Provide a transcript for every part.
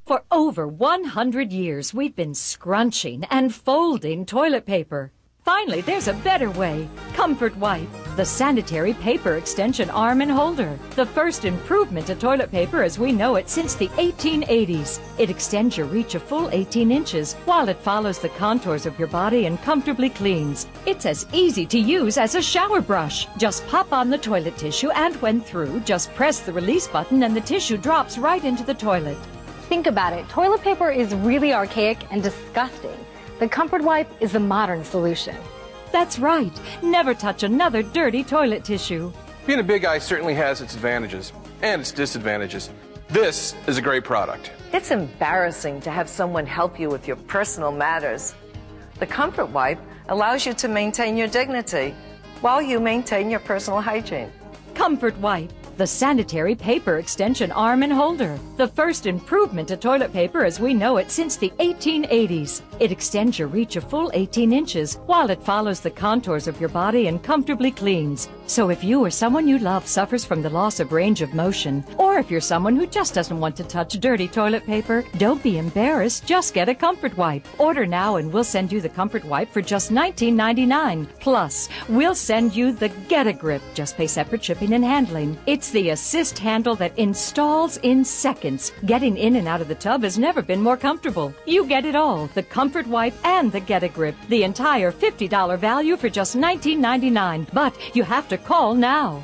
For over 100 years, we've been scrunching and folding toilet paper. Finally, there's a better way. Comfort Wipe, the sanitary paper extension arm and holder. The first improvement to toilet paper as we know it since the 1880s. It extends your reach a full 18 inches while it follows the contours of your body and comfortably cleans. It's as easy to use as a shower brush. Just pop on the toilet tissue and when through, just press the release button and the tissue drops right into the toilet. Think about it. Toilet paper is really archaic and disgusting. The Comfort Wipe is the modern solution. That's right. Never touch another dirty toilet tissue. Being a big guy certainly has its advantages and its disadvantages. This is a great product. It's embarrassing to have someone help you with your personal matters. The Comfort Wipe allows you to maintain your dignity while you maintain your personal hygiene. Comfort Wipe, the sanitary paper extension arm and holder. The first improvement to toilet paper as we know it since the 1880s. It extends your reach a full 18 inches while it follows the contours of your body and comfortably cleans. So if you or someone you love suffers from the loss of range of motion, or if you're someone who just doesn't want to touch dirty toilet paper, don't be embarrassed, just get a Comfort Wipe. Order now and we'll send you the Comfort Wipe for just $19.99. Plus, we'll send you the Get-A-Grip. Just pay separate shipping and handling. It's the assist handle that installs in seconds. Getting in and out of the tub has never been more comfortable. You get it all, the Comfort Wipe and the Get-A-Grip. The entire $50 value for just $19.99. But you have to call now.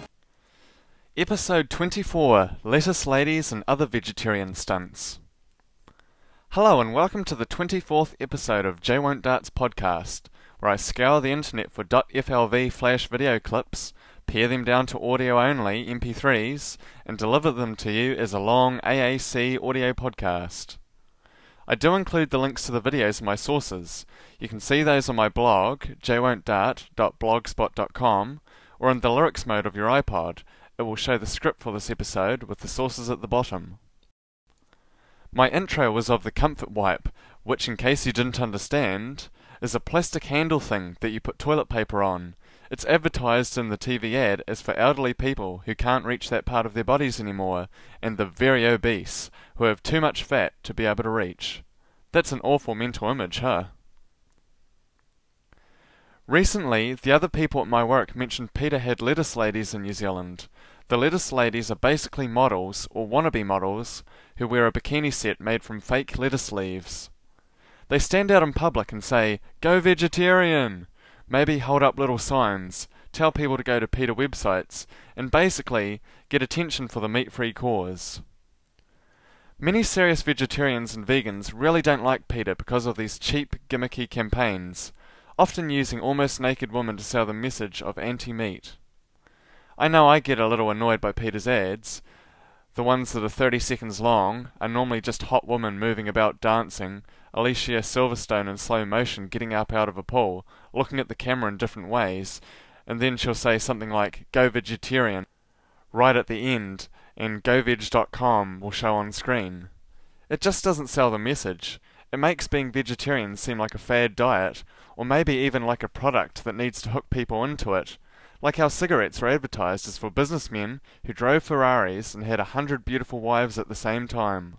Episode 24, Lettuce Ladies and Other Vegetarian Stunts. Hello and welcome to the 24th episode of J Won't Darts podcast, where I scour the internet for .flv flash video clips, pare them down to audio only MP3s, and deliver them to you as a long AAC audio podcast. I do include the links to the videos in my sources. You can see those on my blog, jwontdart.blogspot.com, or in the lyrics mode of your iPod. It will show the script for this episode with the sources at the bottom. My intro was of the Comfort Wipe, which, in case you didn't understand, is a plastic handle thing that you put toilet paper on. It's advertised in the TV ad as for elderly people who can't reach that part of their bodies anymore, and the very obese, who have too much fat to be able to reach. That's an awful mental image, huh? Recently, the other people at my work mentioned PETA had lettuce ladies in New Zealand. The lettuce ladies are basically models, or wannabe models, who wear a bikini set made from fake lettuce leaves. They stand out in public and say, "Go vegetarian!" Maybe hold up little signs, tell people to go to PETA websites, and basically get attention for the meat-free cause. Many serious vegetarians and vegans really don't like PETA because of these cheap, gimmicky campaigns, often using almost naked women to sell the message of anti-meat. I know I get a little annoyed by PETA's ads. The ones that are 30 seconds long are normally just hot women moving about dancing, Alicia Silverstone in slow motion getting up out of a pool, looking at the camera in different ways, and then she'll say something like, "Go vegetarian," right at the end, and goveg.com will show on screen. It just doesn't sell the message. It makes being vegetarian seem like a fad diet, or maybe even like a product that needs to hook people into it. Like how cigarettes are advertised as for businessmen who drove Ferraris and had 100 beautiful wives at the same time.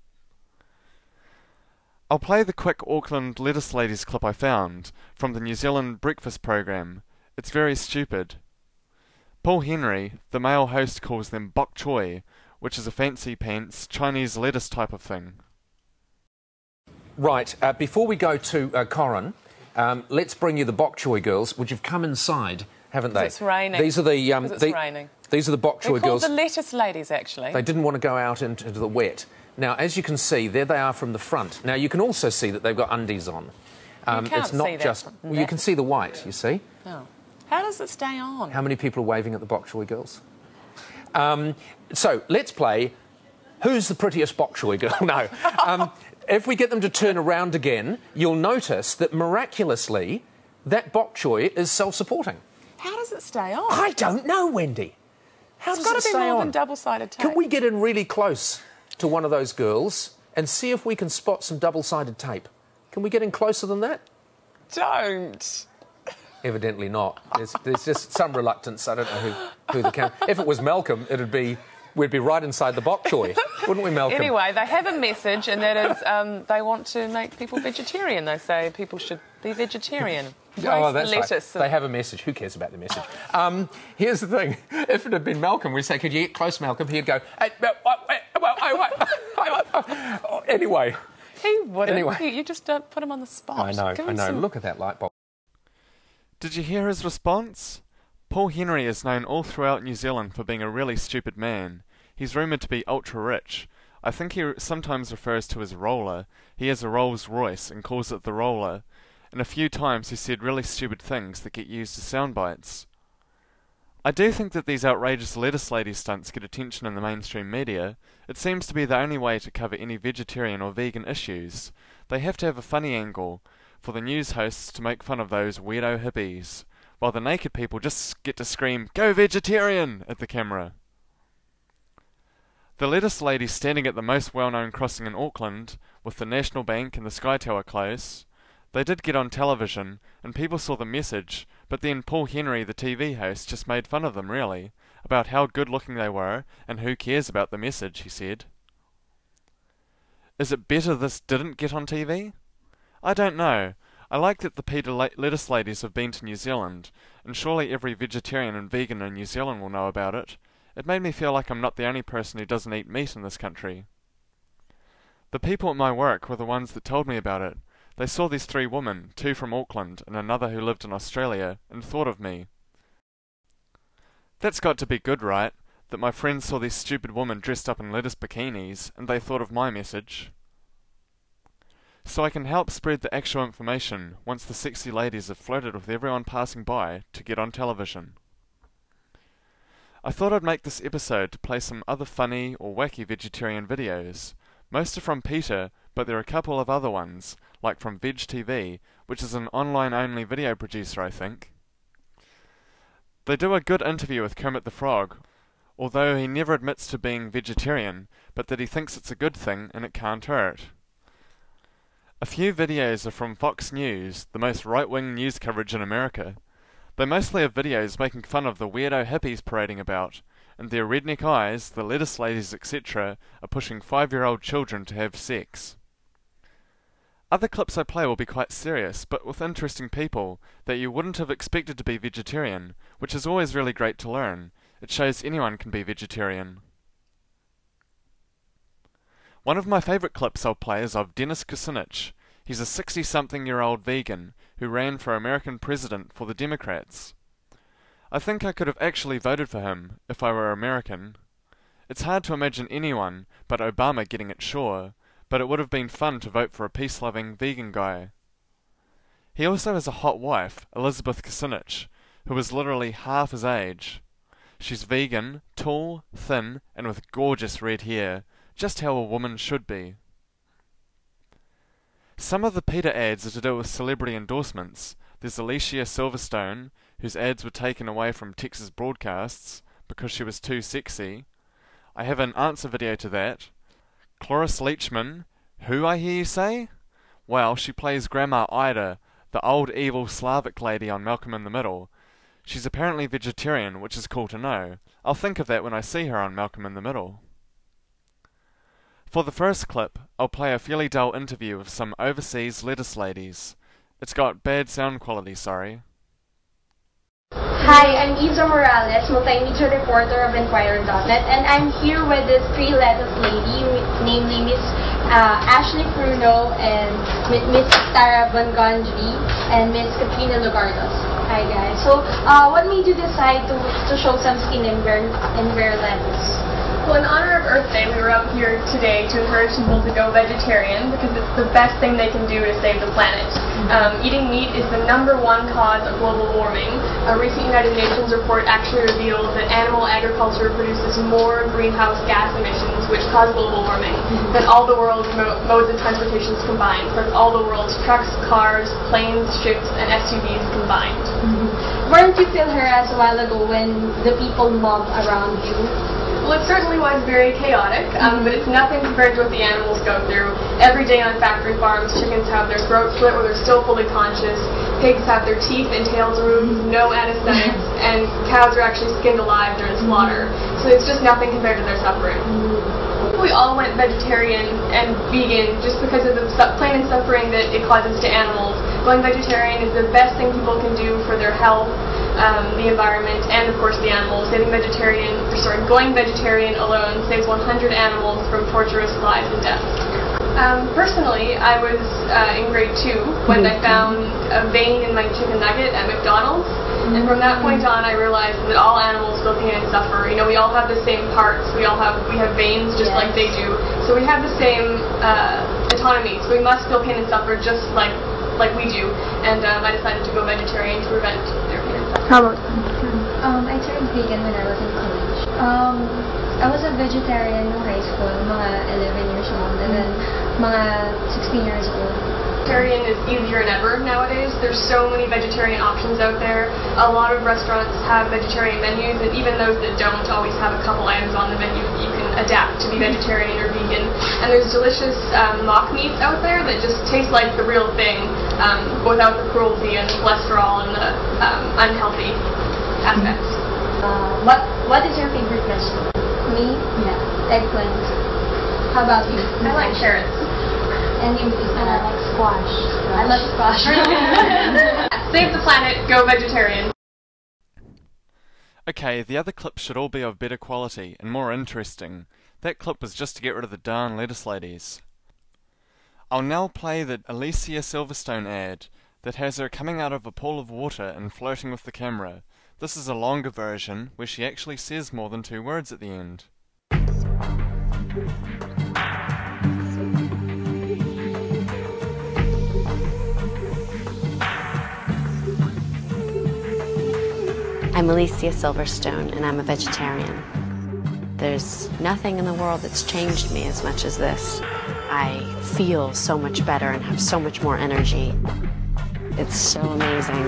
I'll play the quick Auckland lettuce ladies clip I found from the New Zealand breakfast program. It's very stupid. Paul Henry, the male host, calls them bok choy, which is a fancy pants Chinese lettuce type of thing. Right, before we go to Corin, let's bring you the bok choy girls, which have come inside, haven't they? It's raining. These are the it's raining. These are the bok choy They're called girls. the lettuce ladies, actually. They didn't want to go out into the wet. Now, as you can see, there they are from the front. Now, you can also see that they've got undies on. It's not see that just. from Well, you can see the white. You see. Oh. How does it stay on? How many people are waving at the bok choy girls? So let's play. Who's the prettiest bok choy girl? No. If we get them to turn around again, you'll notice that miraculously, that bok choy is self-supporting. How does it stay on? I don't know, Wendy. How does it stay on? It's got to be more than double-sided tape. Can we get in really close to one of those girls and see if we can spot some double-sided tape? Can we get in closer than that? Don't. Evidently not. There's just some reluctance. I don't know who the camera... If it was Malcolm, it'd be we'd be right inside the bok choy, wouldn't we, Malcolm? Anyway, they have a message, and that is they want to make people vegetarian. They say people should be vegetarian. Oh, that's lettuce. Right. They have a message. Who cares about the message? Here's the thing. If it had been Malcolm, we'd say, could you get close, Malcolm? He'd go, hey, anyway. He wouldn't. Anyway. You just don't put him on the spot. I know. Look at that light bulb. Did you hear his response? Paul Henry is known all throughout New Zealand for being a really stupid man. He's rumoured to be ultra-rich. I think he sometimes refers to his roller. He has a Rolls Royce and calls it the roller. And a few times he said really stupid things that get used as sound bites. I do think that these outrageous lettuce lady stunts get attention in the mainstream media. It seems to be the only way to cover any vegetarian or vegan issues. They have to have a funny angle for the news hosts to make fun of those weirdo hippies, while the naked people just get to scream, "Go vegetarian!" at the camera. The lettuce lady standing at the most well-known crossing in Auckland, with the National Bank and the Sky Tower close, they did get on television, and people saw the message, but then Paul Henry, the TV host, just made fun of them, really, about how good-looking they were, and who cares about the message, he said. Is it better this didn't get on TV? I don't know. I like that the PETA lettuce ladies have been to New Zealand, and surely every vegetarian and vegan in New Zealand will know about it. It made me feel like I'm not the only person who doesn't eat meat in this country. The people at my work were the ones that told me about it. They saw these 3 women, 2 from Auckland and another who lived in Australia, and thought of me. That's got to be good, right? That my friends saw these stupid women dressed up in lettuce bikinis, and they thought of my message. So I can help spread the actual information once the sexy ladies have flirted with everyone passing by to get on television. I thought I'd make this episode to play some other funny or wacky vegetarian videos. Most are from PETA, but there are a couple of other ones, like from Veg TV, which is an online-only video producer, I think. They do a good interview with Kermit the Frog, although he never admits to being vegetarian, but that he thinks it's a good thing and it can't hurt. A few videos are from Fox News, the most right-wing news coverage in America. They mostly have videos making fun of the weirdo hippies parading about, and their redneck eyes, the lettuce ladies, etc., are pushing 5-year-old children to have sex. Other clips I play will be quite serious, but with interesting people that you wouldn't have expected to be vegetarian, which is always really great to learn. It shows anyone can be vegetarian. One of my favourite clips I'll play is of Dennis Kucinich. He's a 60-something-year-old vegan who ran for American president for the Democrats. I think I could have actually voted for him if I were American. It's hard to imagine anyone but Obama getting it, sure, but it would have been fun to vote for a peace-loving vegan guy. He also has a hot wife, Elizabeth Kucinich, who is literally half his age. She's vegan, tall, thin, and with gorgeous red hair, just how a woman should be. Some of the PETA ads are to do with celebrity endorsements. There's Alicia Silverstone, whose ads were taken away from Texas broadcasts because she was too sexy. I have an answer video to that. Cloris Leachman, who I hear you say? Well, she plays Grandma Ida, the old evil Slavic lady on Malcolm in the Middle. She's apparently vegetarian, which is cool to know. I'll think of that when I see her on Malcolm in the Middle. For the first clip, I'll play a fairly dull interview with some overseas lettuce ladies. It's got bad sound quality, sorry. Hi, I'm Isa Morales, multimedia reporter of Enquirer.net, and I'm here with this 3 lettuce lady, namely Miss Ashley Pruno and Miss Tara Bongonji and Miss Katrina Lugardos. Hi guys. So, what made you decide to show some skin and wear lettuce? Well, in honor of Earth Day, we were up here today to encourage people to go vegetarian because it's the best thing they can do to save the planet. Eating meat is the #1 cause of global warming. A recent United Nations report actually revealed that animal agriculture produces more greenhouse gas emissions, which cause global warming, than all the world's modes of transportation combined, from all the world's trucks, cars, planes, ships, and SUVs combined. Weren't you feel harassed a while ago when the people mobbed around you? Well, it certainly was very chaotic, but it's nothing compared to what the animals go through. Every day on factory farms, chickens have their throats slit or they're still fully conscious. Pigs have their teeth and tails removed, no anesthetics, and cows are actually skinned alive during slaughter. So it's just nothing compared to their suffering. We all went vegetarian and vegan just because of the pain and suffering that it causes to animals. Going vegetarian is the best thing people can do for their health, the environment, and of course the animals. Going vegetarian alone saves 100 animals from torturous lives and deaths. Personally, I was in grade 2 when I found a vein in my chicken nugget at McDonald's. And from that point on, I realized that all animals feel pain and suffer. You know, we all have the same parts. We have veins just like they do. So we have the same autonomy. So we must feel pain and suffer just like we do. And I decided to go vegetarian to prevent their pain and suffering. How about I turned vegan when I was in college. I was a vegetarian in high school, mga 11 years old, and then mga 16 years old. Vegetarian is easier than ever nowadays. There's so many vegetarian options out there. A lot of restaurants have vegetarian menus, and even those that don't always have a couple items on the menu that you can adapt to be vegetarian or vegan. And there's delicious mock meats out there that just taste like the real thing, without the cruelty and the cholesterol and the unhealthy aspects. What is your favorite vegetable? Me? Yeah. Eggplant. How about you? I like carrots. And you? I like squash. I love squash. Save the planet, go vegetarian. Okay, the other clips should all be of better quality and more interesting. That clip was just to get rid of the darn lettuce ladies. I'll now play the Alicia Silverstone ad that has her coming out of a pool of water and flirting with the camera. This is a longer version where she actually says more than 2 words at the end. I'm Alicia Silverstone, and I'm a vegetarian. There's nothing in the world that's changed me as much as this. I feel so much better and have so much more energy. It's so amazing.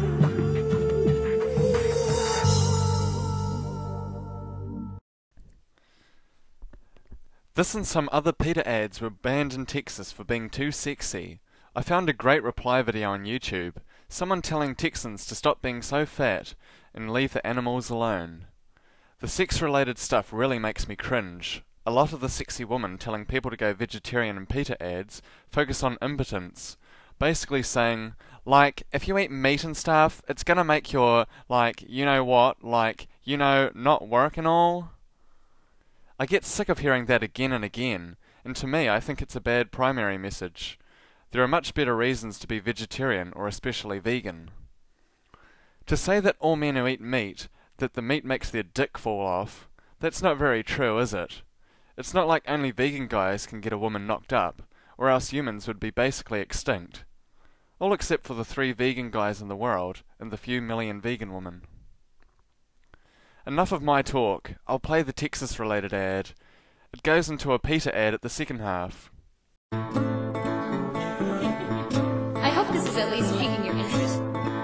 This and some other PETA ads were banned in Texas for being too sexy. I found a great reply video on YouTube. Someone telling Texans to stop being so fat and leave the animals alone. The sex-related stuff really makes me cringe. A lot of the sexy women telling people to go vegetarian in PETA ads focus on impotence, basically saying, like, if you eat meat and stuff, it's gonna make your, like, you know what, like, you know, not work and all. I get sick of hearing that again and again, and to me I think it's a bad primary message. There are much better reasons to be vegetarian or especially vegan. To say that all men who eat meat, that the meat makes their dick fall off, that's not very true, is it? It's not like only vegan guys can get a woman knocked up, or else humans would be basically extinct. All except for the 3 vegan guys in the world and the few million vegan women. Enough of my talk. I'll play the Texas-related ad. It goes into a PETA ad at the second half. I hope this is at least piquing your interest.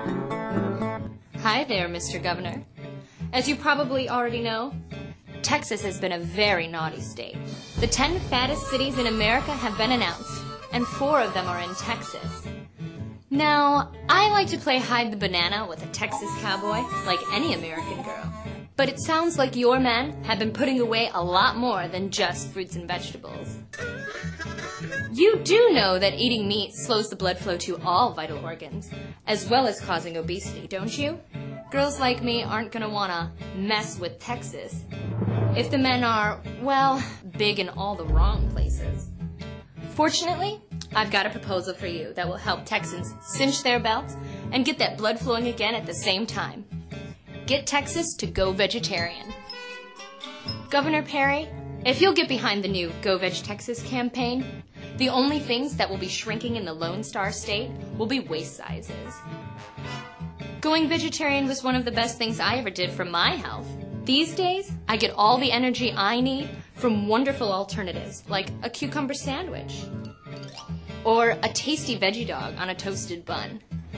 Hi there, Mr. Governor. As you probably already know, Texas has been a very naughty state. The 10 fattest cities in America have been announced, and 4 of them are in Texas. Now, I like to play hide the banana with a Texas cowboy, like any American girl. But it sounds like your men have been putting away a lot more than just fruits and vegetables. You do know that eating meat slows the blood flow to all vital organs, as well as causing obesity, don't you? Girls like me aren't gonna wanna mess with Texas if the men are, well, big in all the wrong places. Fortunately, I've got a proposal for you that will help Texans cinch their belts and get that blood flowing again at the same time. Get Texas to go vegetarian. Governor Perry, if you'll get behind the new Go Veg Texas campaign, the only things that will be shrinking in the Lone Star State will be waist sizes. Going vegetarian was one of the best things I ever did for my health. These days, I get all the energy I need from wonderful alternatives like a cucumber sandwich or a tasty veggie dog on a toasted bun.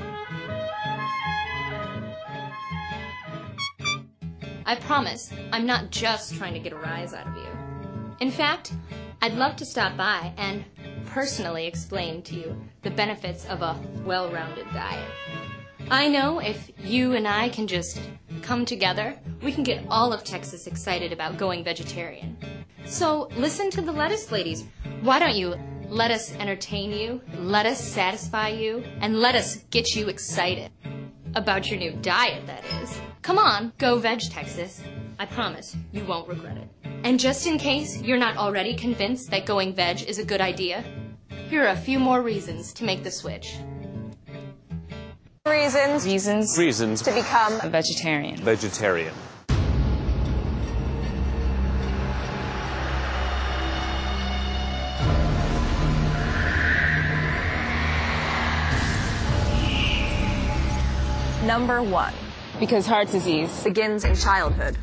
I promise I'm not just trying to get a rise out of you. In fact, I'd love to stop by and personally explain to you the benefits of a well-rounded diet. I know if you and I can just come together, we can get all of Texas excited about going vegetarian. So listen to the lettuce ladies. Why don't you let us entertain you, let us satisfy you, and let us get you excited about your new diet, that is. Come on, go veg, Texas. I promise you won't regret it. And just in case you're not already convinced that going veg is a good idea, here are a few more reasons to make the switch. Reasons to become a vegetarian. Vegetarian. Number 1. Because heart disease Begins in childhood.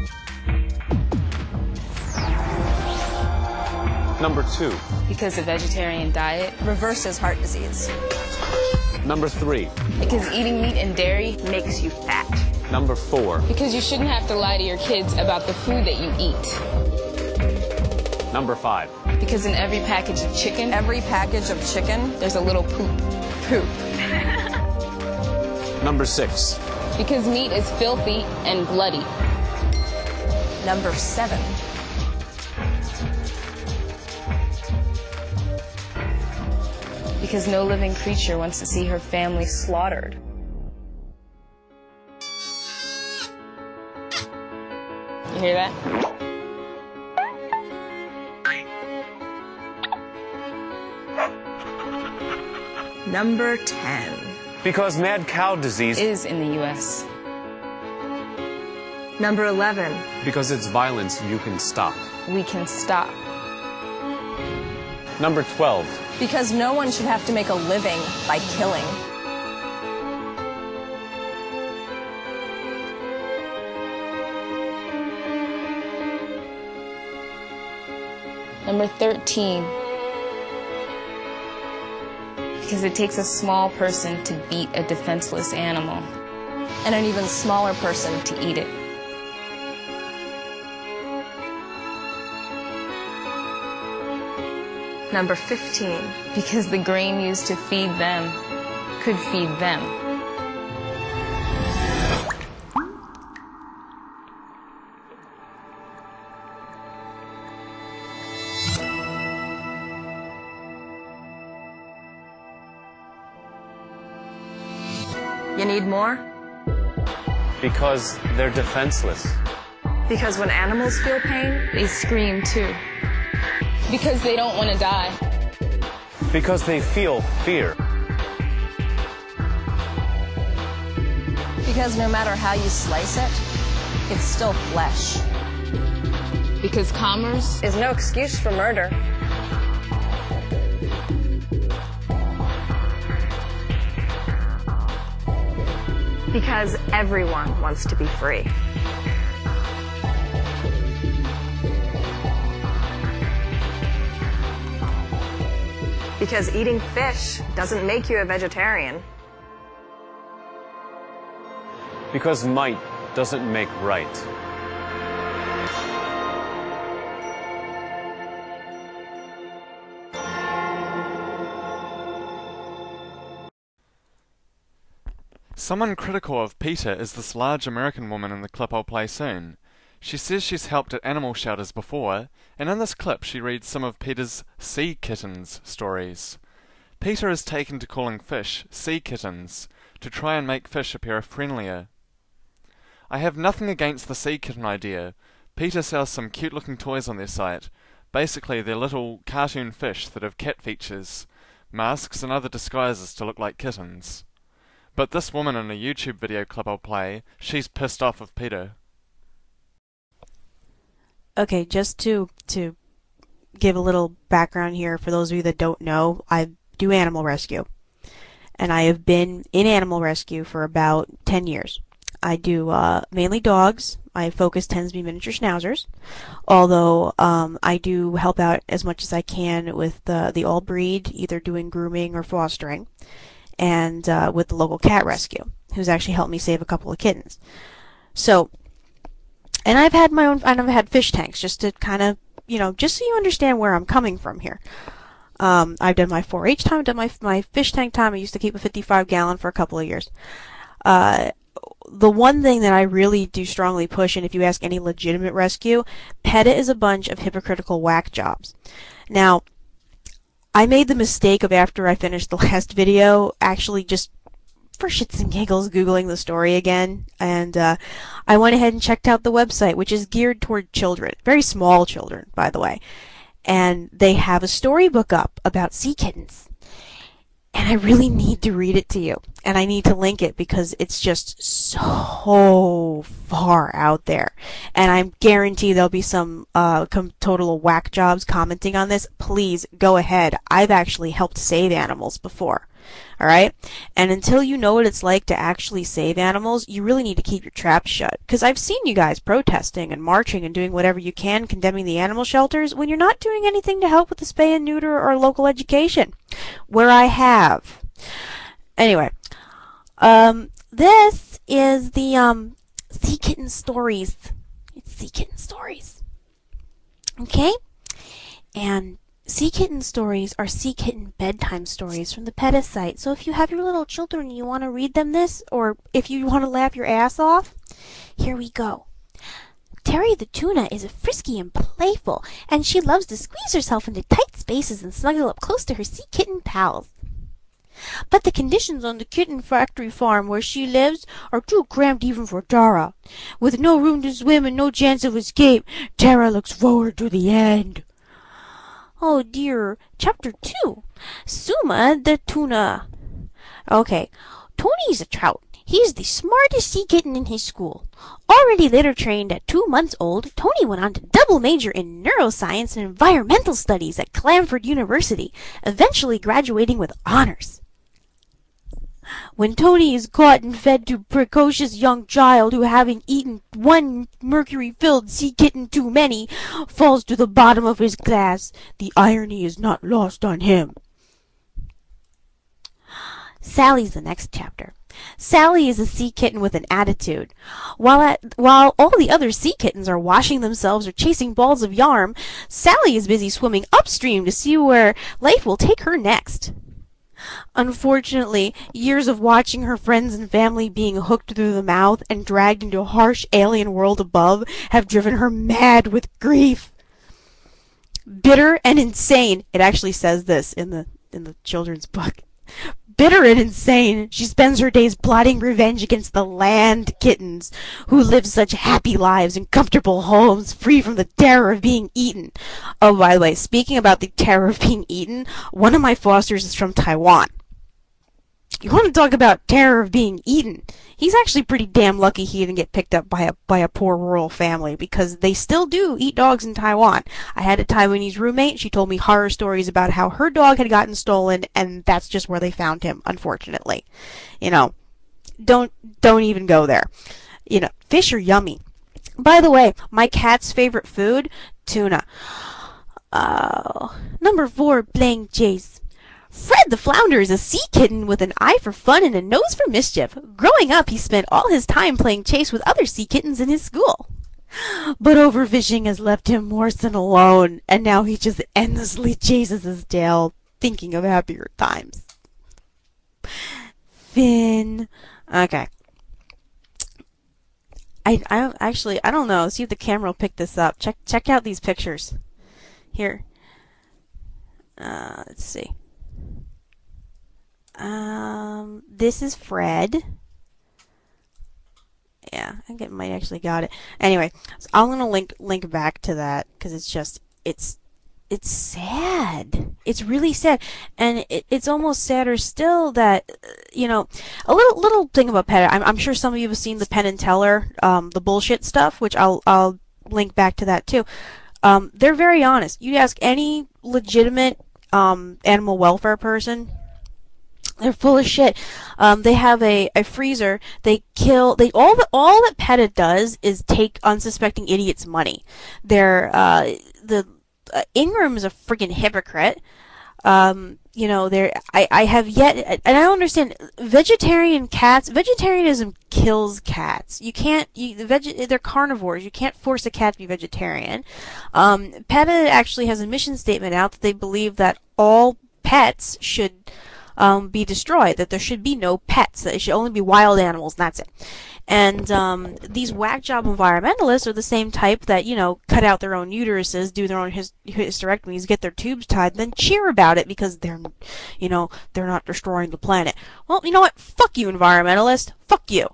Number 2. Because a vegetarian diet Reverses heart disease. Number 3. Because eating meat and dairy makes you fat. Number 4. Because you shouldn't have to lie to your kids about the food that you eat. Number 5. Because in every package of chicken, there's a little poop. Number 6. Because meat is filthy and bloody. Number 7. Because no living creature wants to see her family slaughtered. You hear that? Number 10. Because mad cow disease is in the U.S. Number 11. Because it's violence you can stop. We can stop. Number 12. Because no one should have to make a living by killing. Number 13. Because it takes a small person to beat a defenseless animal. And an even smaller person to eat it. Number 15. Because the grain used to feed them could feed them. You need more? Because they're defenseless. Because when animals feel pain, they scream too. Because they don't want to die. Because they feel fear. Because no matter how you slice it, it's still flesh. Because commerce is no excuse for murder. Because everyone wants to be free. Because eating fish doesn't make you a vegetarian. Because might doesn't make right. Someone critical of PETA is this large American woman in the clip I'll play soon. She says she's helped at animal shelters before, and in this clip she reads some of PETA's sea kittens stories. PETA has taken to calling fish sea kittens to try and make fish appear friendlier. I have nothing against the sea kitten idea. PETA sells some cute looking toys on their site. Basically they're little cartoon fish that have cat features, masks and other disguises to look like kittens. But this woman in a YouTube video clip I'll play, she's pissed off with PETA. Okay, just to give a little background here for those of you that don't know, I do animal rescue. And I have been in animal rescue for about 10 years. I do mainly dogs. My focus tends to be miniature schnauzers, although I do help out as much as I can with the all breed, either doing grooming or fostering, and with the local cat rescue, who's actually helped me save a couple of kittens. So, and I've had my own, and I've had fish tanks, just to kind of, just so you understand where I'm coming from here. I've done my 4-H time, I've done my fish tank time. I used to keep a 55-gallon for a couple of years. The one thing that I really do strongly push, and if you ask any legitimate rescue, PETA is a bunch of hypocritical whack jobs. Now, I made the mistake of, after I finished the last video, actually just for shits and giggles Googling the story again, and I went ahead and checked out the website, which is geared toward children, very small children, by the way, and they have a storybook up about sea kittens. And I really need to read it to you. And I need to link it because it's just so far out there. And I guarantee there'll be some total whack jobs commenting on this. Please go ahead. I've actually helped save animals before. Alright? And until you know what it's like to actually save animals, you really need to keep your trap shut. Because I've seen you guys protesting and marching and doing whatever you can, condemning the animal shelters, when you're not doing anything to help with the spay and neuter or local education. Where I have. Anyway. This is the, Sea Kitten Stories. It's Sea Kitten Stories. Okay? And Sea Kitten Stories are Sea Kitten bedtime stories from the PETA site. So if you have your little children and you want to read them this, or if you want to laugh your ass off, here we go. Terry the tuna is frisky and playful, and she loves to squeeze herself into tight spaces and snuggle up close to her sea kitten pals. But the conditions on the kitten factory farm where she lives are too cramped even for Tara. With no room to swim and no chance of escape, Tara looks forward to the end. Oh dear. Chapter 2. Suma the tuna. Okay. Tony's a trout. He's the smartest sea kitten in his school. Already litter trained at 2 months old, Tony went on to double major in neuroscience and environmental studies at Clamford University, eventually graduating with honors. When Tony is caught and fed to a precocious young child who, having eaten one mercury-filled sea kitten too many, falls to the bottom of his class, the irony is not lost on him. Sally's the next chapter. Sally is a sea kitten with an attitude. While all the other sea kittens are washing themselves or chasing balls of yarn, Sally is busy swimming upstream to see where life will take her next. Unfortunately, years of watching her friends and family being hooked through the mouth and dragged into a harsh alien world above have driven her mad with grief. Bitter and insane, it actually says this in the children's book. Bitter and insane, she spends her days plotting revenge against the land kittens, who live such happy lives in comfortable homes, free from the terror of being eaten. Oh, by the way, speaking about the terror of being eaten, one of my fosters is from Taiwan. You want to talk about terror of being eaten? He's actually pretty damn lucky he didn't get picked up by a poor rural family, because they still do eat dogs in Taiwan. I had a Taiwanese roommate. She told me horror stories about how her dog had gotten stolen, and that's just where they found him, unfortunately. You know, don't even go there. You know, fish are yummy. By the way, my cat's favorite food, tuna. Number 4, playing chase. Fred the Flounder is a sea kitten with an eye for fun and a nose for mischief. Growing up, he spent all his time playing chase with other sea kittens in his school. But overfishing has left him worse than alone, and now he just endlessly chases his tail, thinking of happier times. Finn. Okay. I don't know. See if the camera will pick this up. Check out these pictures. Here. Let's see. This is Fred. Yeah, I think it might actually got it. Anyway, so I'm gonna link back to that because it's sad. It's really sad, and it's almost sadder still that you know, a little thing about PETA. I'm sure some of you have seen the Penn and Teller, the bullshit stuff, which I'll link back to that too. They're very honest. You ask any legitimate animal welfare person. They're full of shit. They have a freezer. All that PETA does is take unsuspecting idiots' money. Ingram is a freaking hypocrite. You know, I have yet, and I don't understand, vegetarianism kills cats. You can't, they're carnivores. You can't force a cat to be vegetarian. PETA actually has a mission statement out that they believe that all pets should be destroyed, that there should be no pets, that it should only be wild animals, and that's it. And these whack job environmentalists are the same type that, you know, cut out their own uteruses, do their own hysterectomies, get their tubes tied, then cheer about it because they're, you know, they're not destroying the planet. Well, you know what? Fuck you, environmentalist. Fuck you.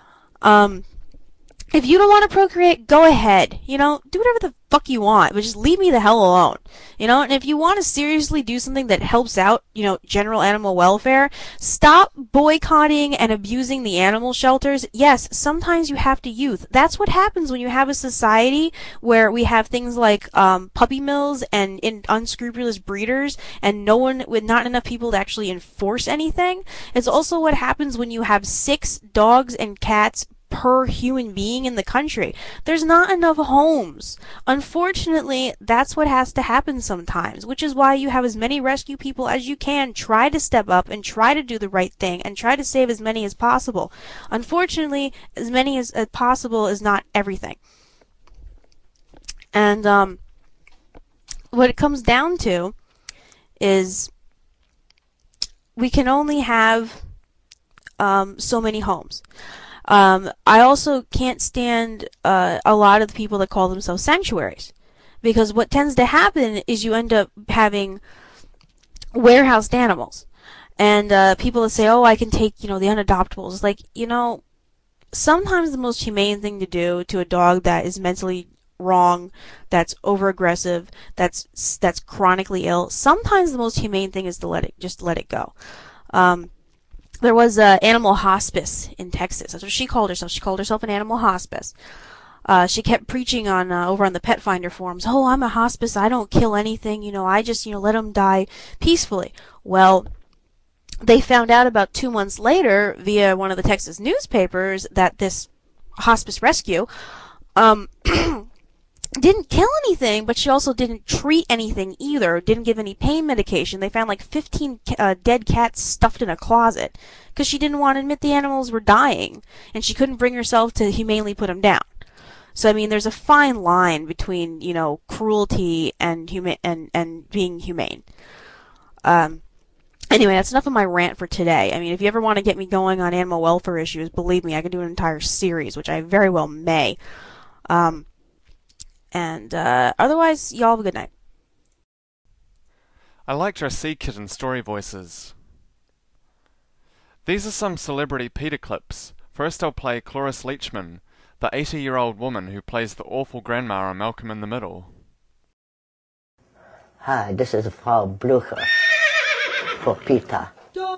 If you don't want to procreate, go ahead. You know, do whatever the fuck you want, but just leave me the hell alone. You know, and if you want to seriously do something that helps out, you know, general animal welfare, stop boycotting and abusing the animal shelters. Yes, sometimes you have to youth. That's what happens when you have a society where we have things like puppy mills and unscrupulous breeders and no one, with not enough people to actually enforce anything. It's also what happens when you have 6 dogs and cats per human being in the country. There's not enough homes. Unfortunately, that's what has to happen sometimes, which is why you have as many rescue people as you can try to step up and try to do the right thing and try to save as many as possible. Unfortunately, as many as possible is not everything. And what it comes down to is we can only have so many homes. I also can't stand a lot of the people that call themselves sanctuaries, because what tends to happen is you end up having warehoused animals, and people that say, oh, I can take, you know, the unadoptables. Like, you know, sometimes the most humane thing to do to a dog that is mentally wrong, that's over-aggressive, that's chronically ill, sometimes the most humane thing is to let it go. There was an animal hospice in Texas. That's what she called herself. She called herself an animal hospice. She kept preaching on over on the Pet Finder forums, oh, I'm a hospice, I don't kill anything, you know, I just, you know, let them die peacefully. Well, they found out about 2 months later via one of the Texas newspapers that this hospice rescue didn't kill anything, but she also didn't treat anything either, didn't give any pain medication. They found like 15 dead cats stuffed in a closet because she didn't want to admit the animals were dying, and she couldn't bring herself to humanely put them down. So, I mean, there's a fine line between, you know, cruelty and being humane. Anyway, that's enough of my rant for today. I mean, if you ever want to get me going on animal welfare issues, believe me, I could do an entire series, which I very well may. Otherwise, y'all have a good night. I liked our sea kitten story voices. These are some celebrity Peter clips. First I'll play Cloris Leachman, the 80-year-old woman who plays the awful grandma on Malcolm in the Middle. Hi, this is Frau Blucher for Peter.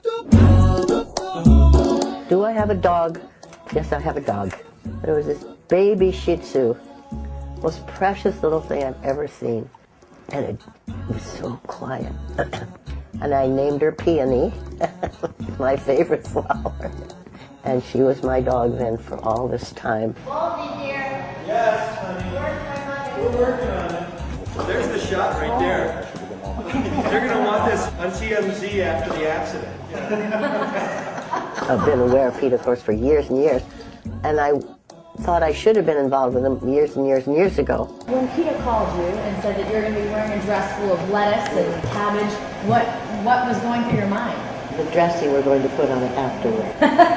Do I have a dog? Yes, I have a dog. There was this baby Shih Tzu. Most precious little thing I've ever seen. And it was so quiet. And I named her Peony, my favorite flower. And she was my dog then for all this time. Baldy here. Yes, honey. We're working on it. There's the shot right there. They're going to want this on TMZ after the accident. I've been aware of Peter, of course, for years and years. And I thought I should have been involved with him years and years and years ago. When Peter called you and said that you're going to be wearing a dress full of lettuce and cabbage, what was going through your mind? The dressing we're going to put on it afterward.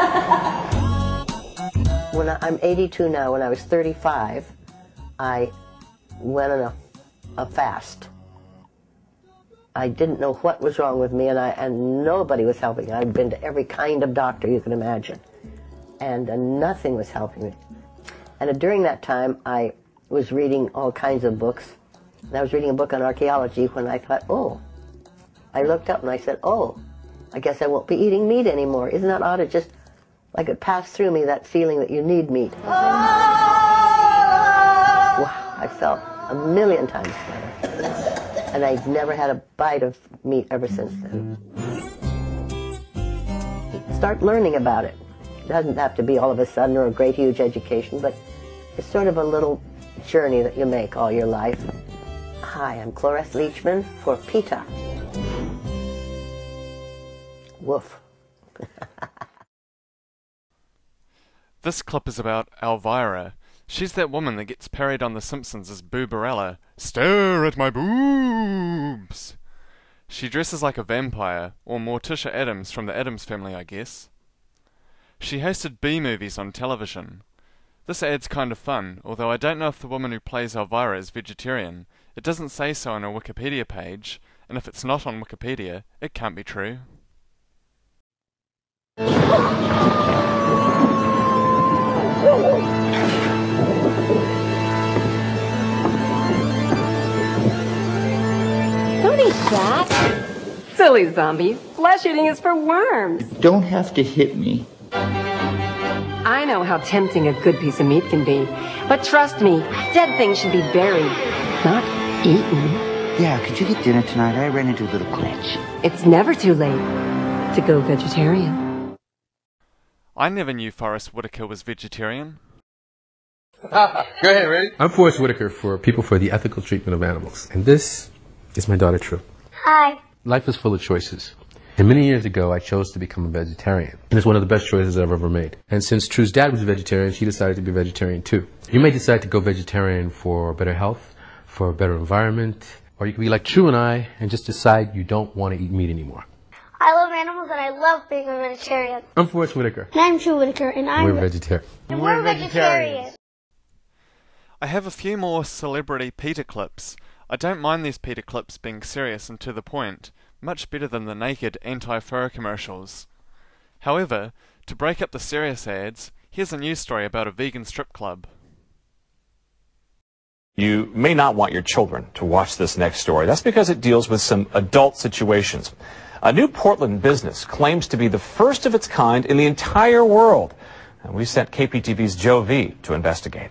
I'm 82 now. When I was 35, I went on a fast. I didn't know what was wrong with me, and nobody was helping. I'd been to every kind of doctor you can imagine, and nothing was helping me. And during that time, I was reading all kinds of books. And I was reading a book on archaeology when I thought, oh, I looked up and I said, oh, I guess I won't be eating meat anymore. Isn't that odd? It just, like it passed through me, that feeling that you need meat. Wow, I felt a million times better. And I've never had a bite of meat ever since then. Start learning about it. It doesn't have to be all of a sudden or a great, huge education, but it's sort of a little journey that you make all your life. Hi, I'm Cloris Leachman for PETA. Woof. This clip is about Elvira. She's that woman that gets parodied on The Simpsons as Booberella. Stare at my boobs! She dresses like a vampire, or Morticia Addams from the Addams Family, I guess. She hosted B-movies on television. This ad's kind of fun, although I don't know if the woman who plays Elvira is vegetarian. It doesn't say so on her Wikipedia page, and if it's not on Wikipedia, it can't be true. Don't eat that. Silly zombie. Flesh eating is for worms. Don't have to hit me. I know how tempting a good piece of meat can be, but trust me, dead things should be buried, not eaten. Yeah, could you get dinner tonight? I ran into a little glitch. It's never too late to go vegetarian. I never knew Forrest Whitaker was vegetarian. Go ahead, ready? I'm Forrest Whitaker for People for the Ethical Treatment of Animals. And this is my daughter, True. Hi. Life is full of choices. And many years ago, I chose to become a vegetarian. And it's one of the best choices I've ever made. And since True's dad was a vegetarian, she decided to be a vegetarian too. You may decide to go vegetarian for better health, for a better environment, or you can be like True and I and just decide you don't want to eat meat anymore. I love animals and I love being a vegetarian. I'm Forrest Whitaker. And I'm True Whitaker and We're vegetarian. And we're vegetarians. I have a few more celebrity Peter clips. I don't mind these Peter clips being serious and to the point, much better than the naked anti-fur commercials. However, to break up the serious ads, here's a news story about a vegan strip club. You may not want your children to watch this next story. That's because it deals with some adult situations. A new Portland business claims to be the first of its kind in the entire world. And we sent KPTV's Joe V to investigate.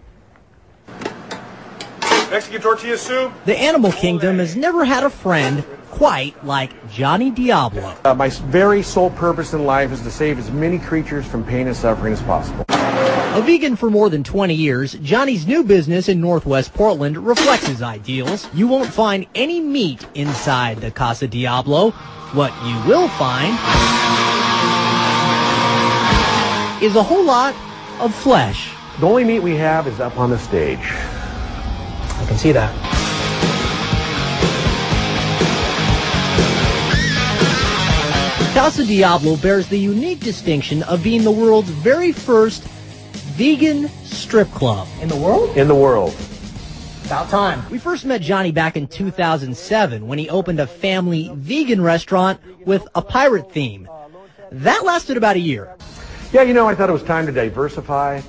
Mexican tortilla soup. The animal kingdom has never had a friend quite like Johnny Diablo. My very sole purpose in life is to save as many creatures from pain and suffering as possible. A vegan for more than 20 years, Johnny's new business in Northwest Portland reflects his ideals. You won't find any meat inside the Casa Diablo. What you will find is a whole lot of flesh. The only meat we have is up on the stage. I can see that. Casa Diablo bears the unique distinction of being the world's very first vegan strip club. In the world? In the world. About time. We first met Johnny back in 2007 when he opened a family vegan restaurant with a pirate theme. That lasted about a year. Yeah, you know, I thought it was time to diversify.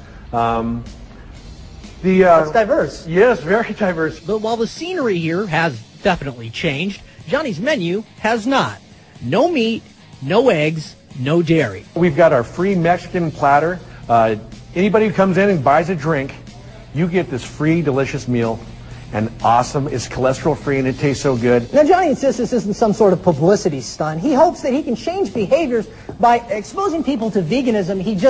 It's diverse. Yes, very diverse. But while the scenery here has definitely changed, Johnny's menu has not. No meat, no eggs, no dairy. We've got our free Mexican platter. Anybody who comes in and buys a drink, you get this free, delicious meal. And awesome. It's cholesterol-free and it tastes so good. Now, Johnny insists this isn't some sort of publicity stunt. He hopes that he can change behaviors by exposing people to veganism. There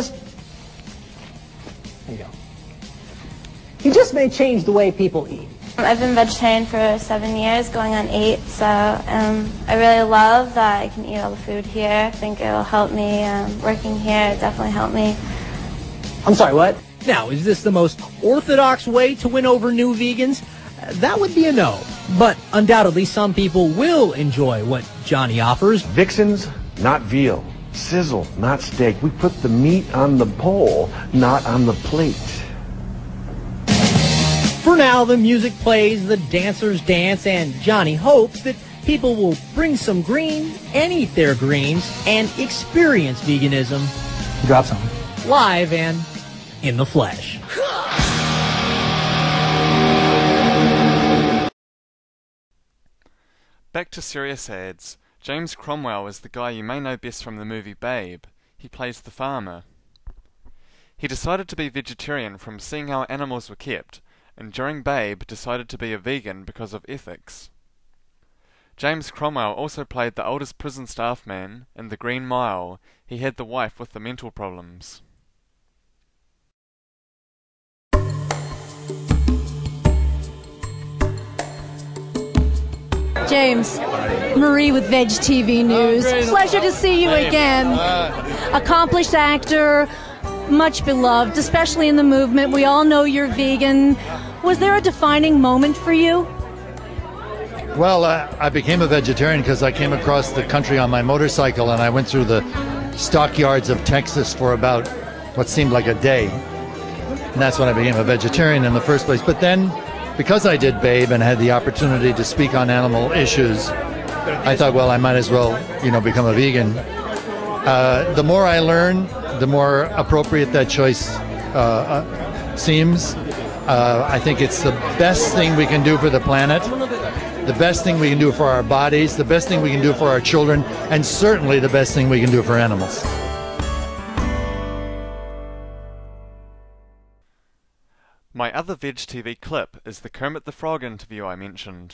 you go. He just may change the way people eat. I've been vegetarian for 7 years, going on 8, so I really love that I can eat all the food here. I think it'll help me. Working here, it definitely helped me. I'm sorry, what? Now, is this the most orthodox way to win over new vegans? That would be a no. But undoubtedly, some people will enjoy what Johnny offers. Vixens, not veal. Sizzle, not steak. We put the meat on the pole, not on the plate. For now, the music plays, the dancers dance, and Johnny hopes that people will bring some green and eat their greens and experience veganism. Drop some. Live and in the flesh. Back to serious ads. James Cromwell is the guy you may know best from the movie Babe. He plays the farmer. He decided to be vegetarian from seeing how animals were kept, and during Babe decided to be a vegan because of ethics. James Cromwell also played the oldest prison staff man in The Green Mile. He had the wife with the mental problems. James, Marie with Veg TV News. Pleasure to see you again. Accomplished actor, much beloved, especially in the movement. We all know you're vegan. Was there a defining moment for you? Well, I became a vegetarian because I came across the country on my motorcycle and I went through the stockyards of Texas for about what seemed like a day. And that's when I became a vegetarian in the first place. But then, because I did Babe and had the opportunity to speak on animal issues, I thought, well, I might as well, become a vegan. The more I learn, the more appropriate that choice seems. I think it's the best thing we can do for the planet, the best thing we can do for our bodies, the best thing we can do for our children, and certainly the best thing we can do for animals. My other Veg TV clip is the Kermit the Frog interview I mentioned.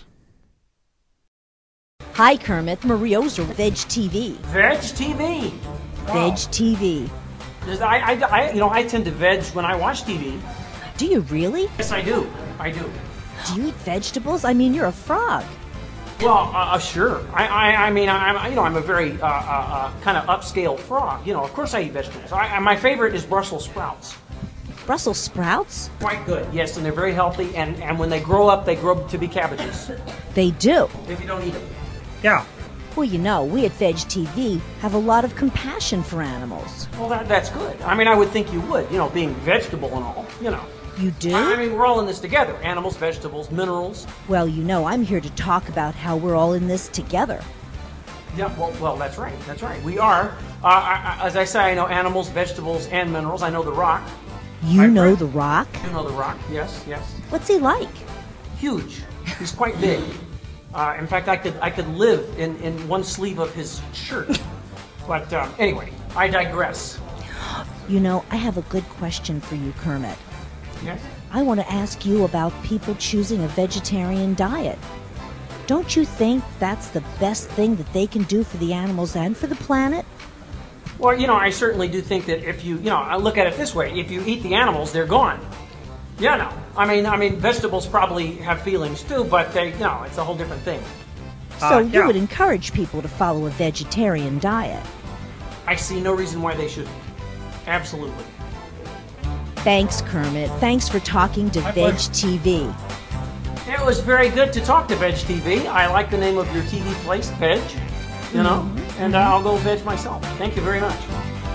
Hi Kermit, Marie Ozer, Veg TV. Veg TV? Veg TV. I tend to veg when I watch TV. Do you really? Yes, I do. I do. Do you eat vegetables? I mean, you're a frog. Well, sure. I'm a very kind of upscale frog. Of course I eat vegetables. My favorite is Brussels sprouts. Brussels sprouts? Quite good, yes, and they're very healthy, and when they grow up to be cabbages. They do? If you don't eat them. Yeah. Well, we at Veg TV have a lot of compassion for animals. Well, that's good. I would think you would, being vegetable and all, You do? We're all in this together. Animals, vegetables, minerals. Well, I'm here to talk about how we're all in this together. Yeah, well, that's right. That's right. We are. As I say, I know animals, vegetables, and minerals. I know The Rock. You know The Rock? You know The Rock, yes. What's he like? Huge. He's quite big. In fact, I could live in one sleeve of his shirt. But anyway, I digress. I have a good question for you, Kermit. Yes? I want to ask you about people choosing a vegetarian diet. Don't you think that's the best thing that they can do for the animals and for the planet? Well, I certainly do think that if you, I look at it this way. If you eat the animals, they're gone. Yeah, no. I mean, vegetables probably have feelings too, but it's a whole different thing. So you would encourage people to follow a vegetarian diet? I see no reason why they shouldn't. Absolutely. Thanks, Kermit. Thanks for talking to Veg TV. It was very good to talk to Veg TV. I like the name of your TV place, Veg, and I'll go veg myself. Thank you very much.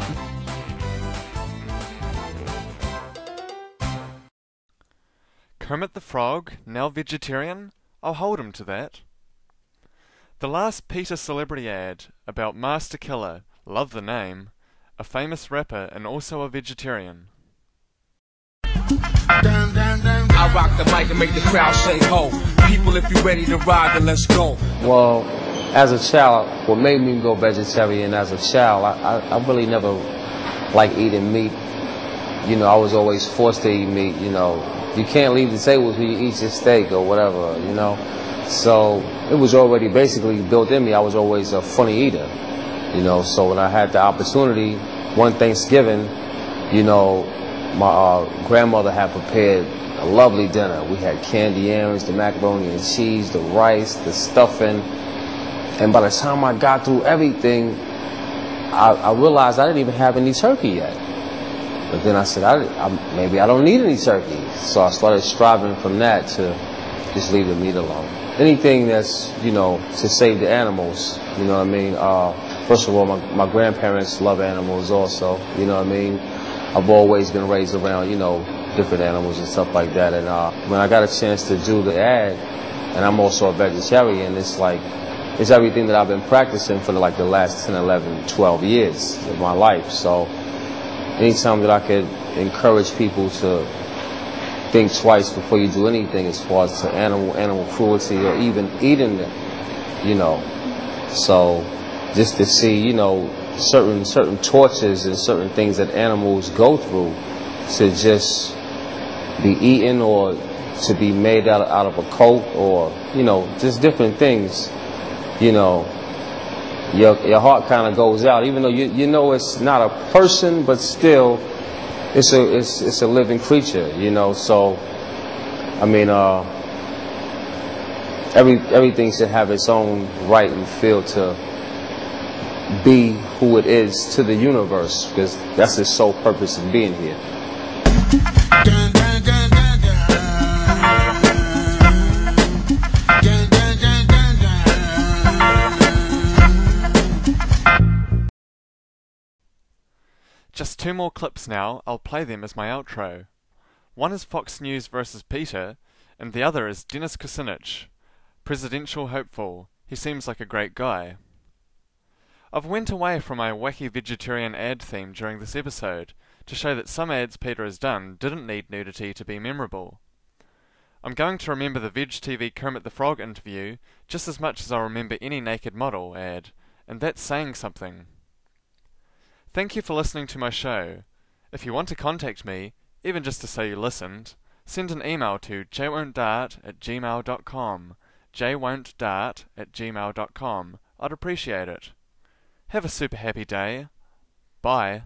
Kermit the Frog, now vegetarian? I'll hold him to that. The last Peter Celebrity ad about Master Killer, love the name, a famous rapper and also a vegetarian. I rock the mic and make the crowd say ho. People, if you're ready to ride, then let's go. Well, as a child, what made me go vegetarian as a child, I really never liked eating meat. I was always forced to eat meat, You can't leave the table until you eat your steak or whatever, So it was already basically built in me. I was always a funny eater, So when I had the opportunity, one Thanksgiving, my grandmother had prepared a lovely dinner. We had candy yams, the macaroni and cheese, the rice, the stuffing. And by the time I got through everything, I realized I didn't even have any turkey yet. But then I said, maybe I don't need any turkey. So I started striving from that to just leave the meat alone. Anything that's, to save the animals, you know what I mean? First of all, my grandparents love animals also, you know what I mean? I've always been raised around, different animals and stuff like that. And when I got a chance to do the ad, and I'm also a vegetarian, it's everything that I've been practicing for the last 10, 11, 12 years of my life. So anytime that I could encourage people to think twice before you do anything as far as to animal cruelty or even eating them, So just to see, certain tortures and certain things that animals go through to just be eaten or to be made out of a coat or, just different things, your heart kind of goes out, even though it's not a person, but still it's a living creature, So, everything should have its own right and feel to be who it is to the universe, because that's its sole purpose of being here. Just 2 more clips now. I'll play them as my outro. One is Fox News versus PETA, and the other is Dennis Kucinich, presidential hopeful. He seems like a great guy. I've went away from my wacky vegetarian ad theme during this episode to show that some ads PETA has done didn't need nudity to be memorable. I'm going to remember the Veg TV Kermit the Frog interview just as much as I'll remember any naked model ad, and that's saying something. Thank you for listening to my show. If you want to contact me, even just to say you listened, send an email to jwontdart@gmail.com, jwontdart@gmail.com. I'd appreciate it. Have a super happy day. Bye.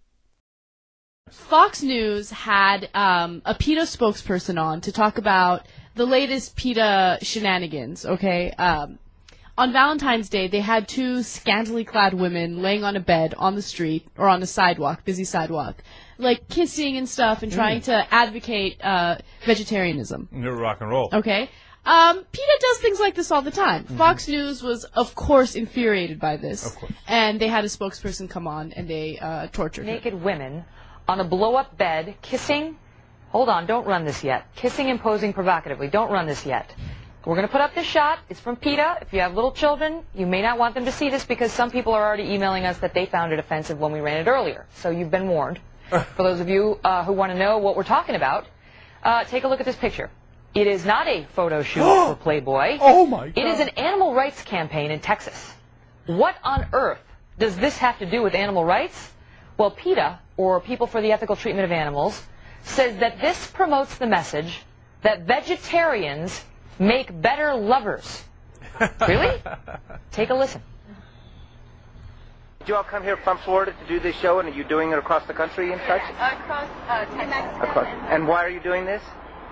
Fox News had a PETA spokesperson on to talk about the latest PETA shenanigans, okay? On Valentine's Day, they had 2 scantily clad women laying on a bed on the street, or on the sidewalk, busy sidewalk, like kissing and stuff and trying to advocate vegetarianism. New rock and roll. Okay? PETA does things like this all the time. Fox News was, of course, infuriated by this. Of course. And they had a spokesperson come on and they tortured her. Naked women on a blow-up bed, kissing. Hold on, don't run this yet. Kissing and posing provocatively. Don't run this yet. We're going to put up this shot. It's from PETA. If you have little children, you may not want them to see this because some people are already emailing us that they found it offensive when we ran it earlier. So you've been warned. For those of you who want to know what we're talking about, take a look at this picture. It is not a photo shoot for Playboy. Oh my God. It is an animal rights campaign in Texas. What on earth does this have to do with animal rights? Well, PETA, or People for the Ethical Treatment of Animals, says that this promotes the message that vegetarians make better lovers. Really? Take a listen. Did you all come here from Florida to do this show, and are you doing it across the country and such? Across Texas. Across. And why are you doing this?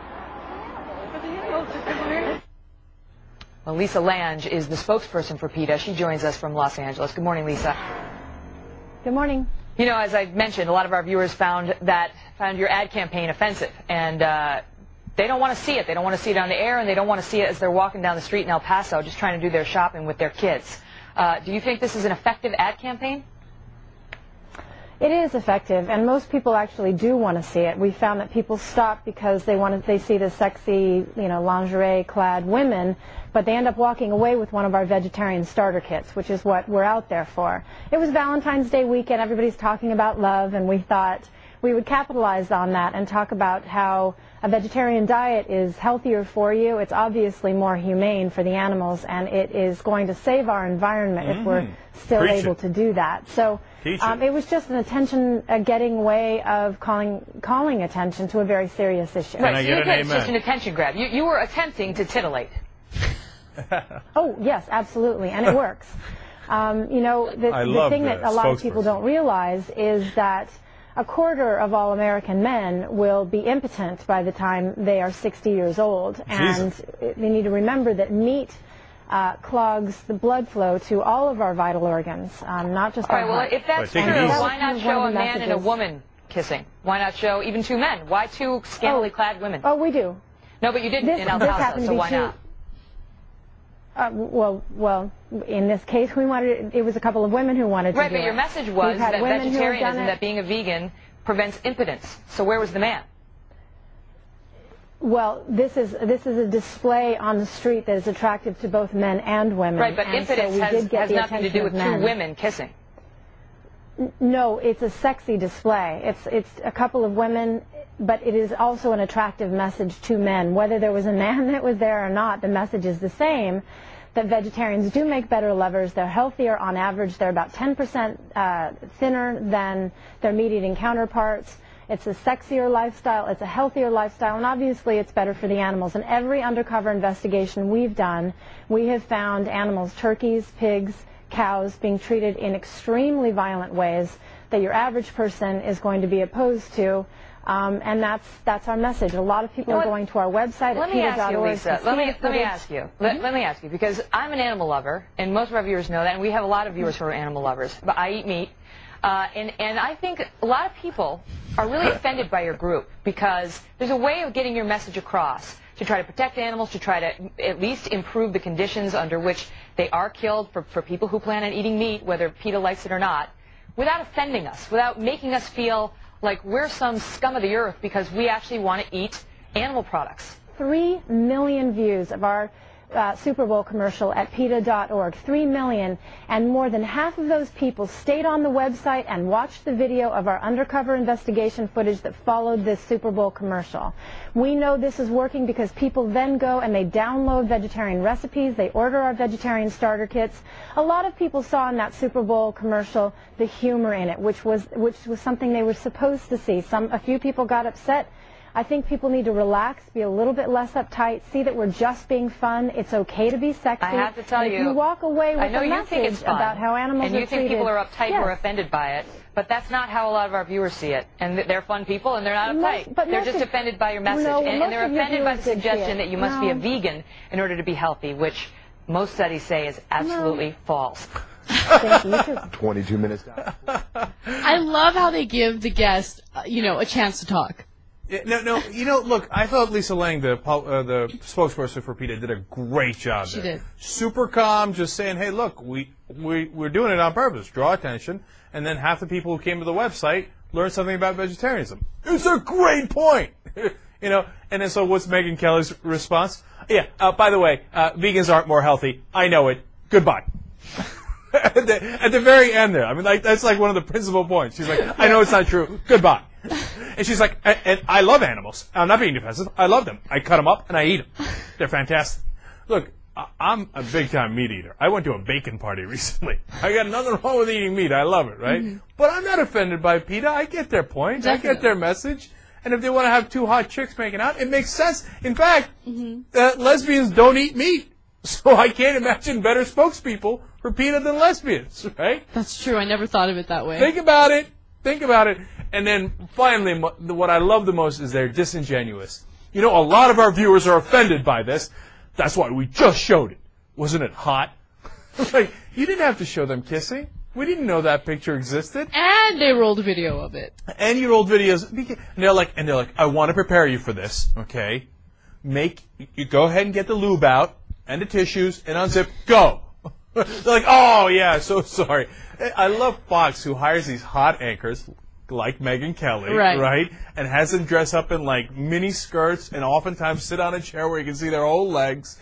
Well, Lisa Lange is the spokesperson for PETA. She joins us from Los Angeles. Good morning, Lisa. Good morning. You know, as I mentioned, a lot of our viewers found your ad campaign offensive, and they don't want to see it. They don't want to see it on the air, and they don't want to see it as they're walking down the street in El Paso just trying to do their shopping with their kids. Do you think this is an effective ad campaign? It is effective, and most people actually do want to see it. We found that people stop because they see the sexy, lingerie-clad women, but they end up walking away with one of our vegetarian starter kits, which is what we're out there for. It was Valentine's Day weekend. Everybody's talking about love, and we thought we would capitalize on that and talk about how a vegetarian diet is healthier for you. It's obviously more humane for the animals, and it is going to save our environment if we're still able to do that. So it was just an attention-getting way of calling attention to a very serious issue. Right, so you get it's just an attention grab. You were attempting to titillate. Oh, yes, absolutely, and it works. The thing that a lot of people don't realize is that a quarter of all American men will be impotent by the time they are 60 years old. And they need to remember that meat clogs the blood flow to all of our vital organs, not just our heart. Well, if that's true, why not show a man and a woman kissing? Why not show even 2 men? Why 2 scantily clad women? Oh, we do. No, but you didn't in El Paso, so why not? Well, in this case, it was a couple of women who wanted to do it. Right, but your message was that vegetarianism, that being a vegan, prevents impotence. So where was the man? Well, this is a display on the street that is attractive to both men and women. Right, but impotence has nothing to do with 2 women kissing. No, it's a sexy display. It's a couple of women, but it is also an attractive message to men. Whether there was a man that was there or not, the message is the same, that vegetarians do make better lovers. They're healthier on average. They're about 10% thinner than their meat-eating counterparts. It's a sexier lifestyle. It's a healthier lifestyle. And obviously, it's better for the animals. In every undercover investigation we've done, we have found animals, turkeys, pigs, cows, being treated in extremely violent ways that your average person is going to be opposed to. And that's our message. A lot of people are going to our website at PETA.org. Lisa, let me ask you, let me ask you, because I'm an animal lover, and most of our viewers know that, and we have a lot of viewers who are animal lovers. But I eat meat, and I think a lot of people are really offended by your group because there's a way of getting your message across to try to protect animals, to try to at least improve the conditions under which they are killed for people who plan on eating meat, whether PETA likes it or not, without offending us, without making us feel like we're some scum of the earth because we actually want to eat animal products. 3 million views of our Super Bowl commercial at PETA.org. 3 million. And more than half of those people stayed on the website and watched the video of our undercover investigation footage that followed this Super Bowl commercial. We know this is working because people then go and they download vegetarian recipes. They order our vegetarian starter kits. A lot of people saw in that Super Bowl commercial the humor in it, which was something they were supposed to see. A few people got upset. I think people need to relax, be a little bit less uptight, see that we're just being fun. It's okay to be sexy. I have to tell you, if you walk away with a message about how animals are treated. And you think people are uptight or offended by it, but that's not how a lot of our viewers see it. And they're fun people, and they're not uptight. They're just offended by your message. And they're offended by the suggestion that you must be a vegan in order to be healthy, which most studies say is absolutely false. 22 minutes down. I love how they give the guest, a chance to talk. No. Look, I thought Lisa Lang, the spokesperson for PETA, did a great job there. She did. Super calm, just saying, hey, look, we're doing it on purpose, draw attention, and then half the people who came to the website learned something about vegetarianism. It's a great point! And then so what's Megyn Kelly's response? Yeah, by the way, vegans aren't more healthy. I know it. Goodbye. At the very end there. I mean, that's like one of the principal points. She's like, I know it's not true. Goodbye. And she's like, and I love animals. I'm not being defensive. I love them. I cut them up and I eat them. They're fantastic. Look, I'm a big-time meat eater. I went to a bacon party recently. I got nothing wrong with eating meat. I love it, right? Mm-hmm. But I'm not offended by PETA. I get their point. Definitely. I get their message. And if they want to have two hot chicks making out, it makes sense. In fact, lesbians don't eat meat. So I can't imagine better spokespeople for PETA than lesbians, right? That's true. I never thought of it that way. Think about it. And then finally, what I love the most is they're disingenuous. A lot of our viewers are offended by this. That's why we just showed it. Wasn't it hot? Like, you didn't have to show them kissing. We didn't know that picture existed. And they rolled a video of it. And you rolled videos. And they're like, I want to prepare you for this, okay? You go ahead and get the lube out and the tissues and unzip. Go. They're like, oh yeah, so sorry. I love Fox, who hires these hot anchors like Megyn Kelly, right? And has them dress up in like mini skirts and oftentimes sit on a chair where you can see their whole legs.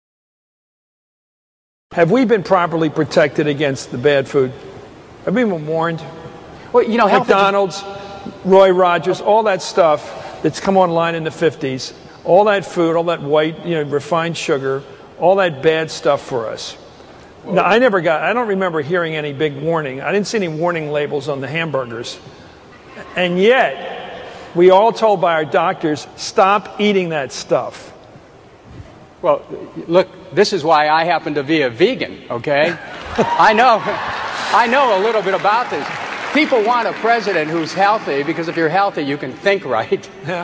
Have we been properly protected against the bad food? Have we been warned? Well, McDonald's, Roy Rogers, all that stuff that's come online in the 50s, all that food, all that white, refined sugar, all that bad stuff for us. Now, I don't remember hearing any big warning. I didn't see any warning labels on the hamburgers. And yet, we all told by our doctors, stop eating that stuff. Well, look, this is why I happen to be a vegan, okay? I know a little bit about this. People want a president who's healthy because if you're healthy, you can think right. Yeah.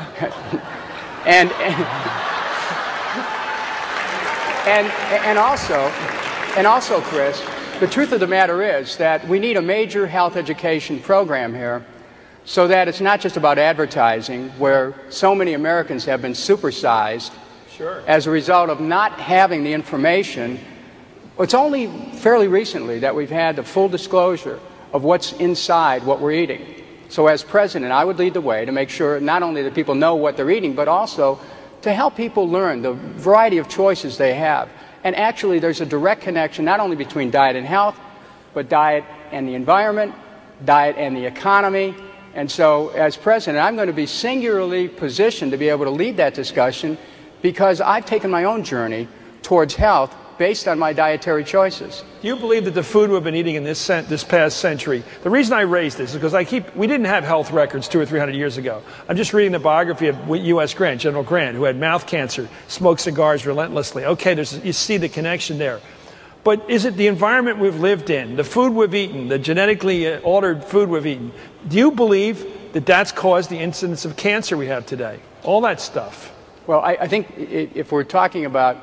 And also, Chris, the truth of the matter is that we need a major health education program here so that it's not just about advertising, where so many Americans have been supersized as a result of not having the information. It's only fairly recently that we've had the full disclosure of what's inside what we're eating. So as president, I would lead the way to make sure not only that people know what they're eating, but also to help people learn the variety of choices they have. And actually, there's a direct connection not only between diet and health, but diet and the environment, diet and the economy. And so, as president, I'm going to be singularly positioned to be able to lead that discussion because I've taken my own journey towards health based on my dietary choices. Do you believe that the food we've been eating in this past century, the reason I raise this is because we didn't have health records 200 or 300 years ago. I'm just reading the biography of U.S. Grant, General Grant, who had mouth cancer, smoked cigars relentlessly. Okay, you see the connection there. But is it the environment we've lived in, the food we've eaten, the genetically altered food we've eaten? Do you believe that's caused the incidence of cancer we have today. All that stuff. Well, I think if we're talking about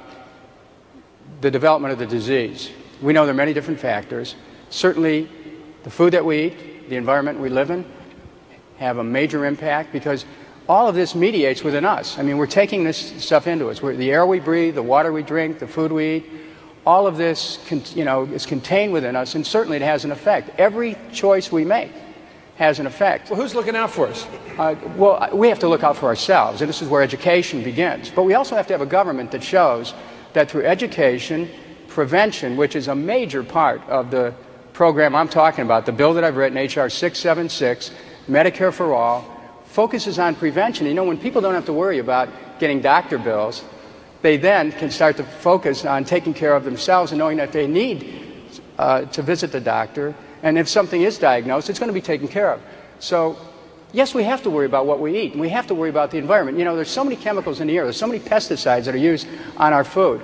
the development of the disease, we know there are many different factors. Certainly, the food that we eat, the environment we live in, have a major impact because all of this mediates within us. I mean, we're taking this stuff into us. The air we breathe, the water we drink, the food we eat, all of this, is contained within us, and certainly it has an effect. Every choice we make has an effect. Well, who's looking out for us? Well, we have to look out for ourselves, and this is where education begins. But we also have to have a government that shows that through education, prevention, which is a major part of the program I'm talking about, the bill that I've written, H.R. 676, Medicare for All, focuses on prevention. You know, when people don't have to worry about getting doctor bills, they then can start to focus on taking care of themselves and knowing that they need to visit the doctor. And if something is diagnosed, it's going to be taken care of. So, yes, we have to worry about what we eat, and we have to worry about the environment. You know, there's so many chemicals in the air. There's so many pesticides that are used on our food.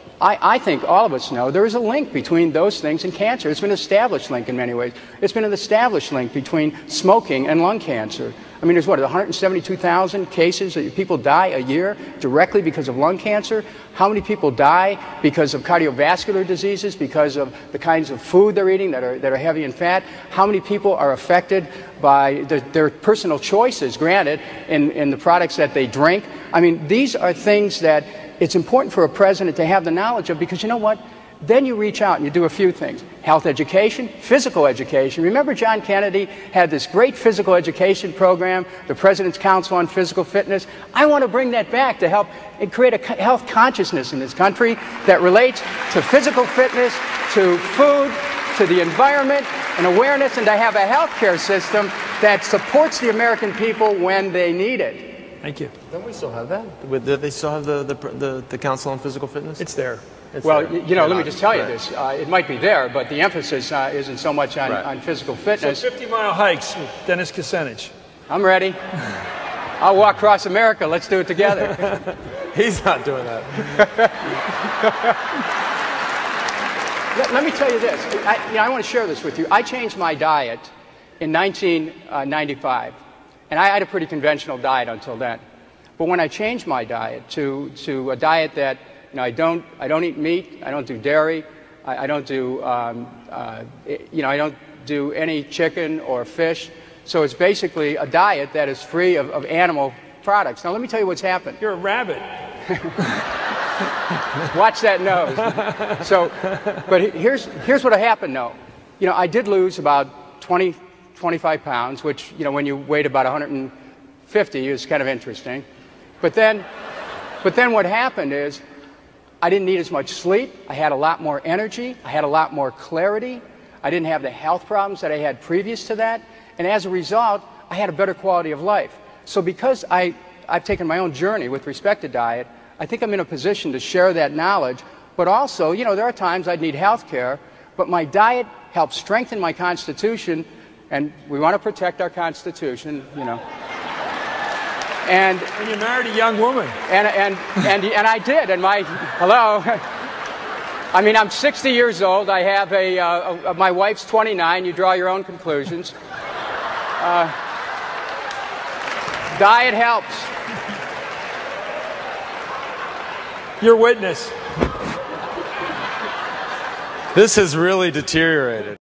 I think all of us know there is a link between those things and cancer. It's been an established link in many ways. It's been an established link between smoking and lung cancer. I mean, there's 172,000 cases that people die a year directly because of lung cancer. How many people die because of cardiovascular diseases, because of the kinds of food they're eating that are heavy in fat? How many people are affected by their personal choices, granted, in the products that they drink? I mean, these are things that it's important for a president to have the knowledge of, because you know what? Then you reach out and you do a few things. Health education, physical education. Remember John Kennedy had this great physical education program, the President's Council on Physical Fitness? I want to bring that back to help create a health consciousness in this country that relates to physical fitness, to food, to the environment, and awareness, and to have a health care system that supports the American people when they need it. Thank you. Don't we still have that? Do they still have the Council on Physical Fitness? It's there. Well, you know, let me just tell you this. It might be there, but the emphasis isn't so much on physical fitness. So 50-mile hikes with Dennis Kucinich. I'm ready. I'll walk across America. Let's do it together. He's not doing that. Let me tell you this. I want to share this with you. I changed my diet in 1995, and I had a pretty conventional diet until then. But when I changed my diet to a diet that I don't eat meat, I don't do dairy, I don't do I don't do any chicken or fish. So it's basically a diet that is free of animal products. Now let me tell you what's happened. You're a rabbit. Watch that nose. But here's what happened though. You know, I did lose about 25 pounds, which, you know, when you weighed about 150 is kind of interesting. But then what happened is I didn't need as much sleep. I had a lot more energy. I had a lot more clarity. I didn't have the health problems that I had previous to that. And as a result, I had a better quality of life. So because I've taken my own journey with respect to diet, I think I'm in a position to share that knowledge. But also, you know, there are times I'd need health care, but my diet helps strengthen my constitution, and we want to protect our constitution, you know. And you married a young woman. And I did. And hello. I mean, I'm 60 years old. I have my wife's 29. You draw your own conclusions. Diet helps. Your witness. This has really deteriorated.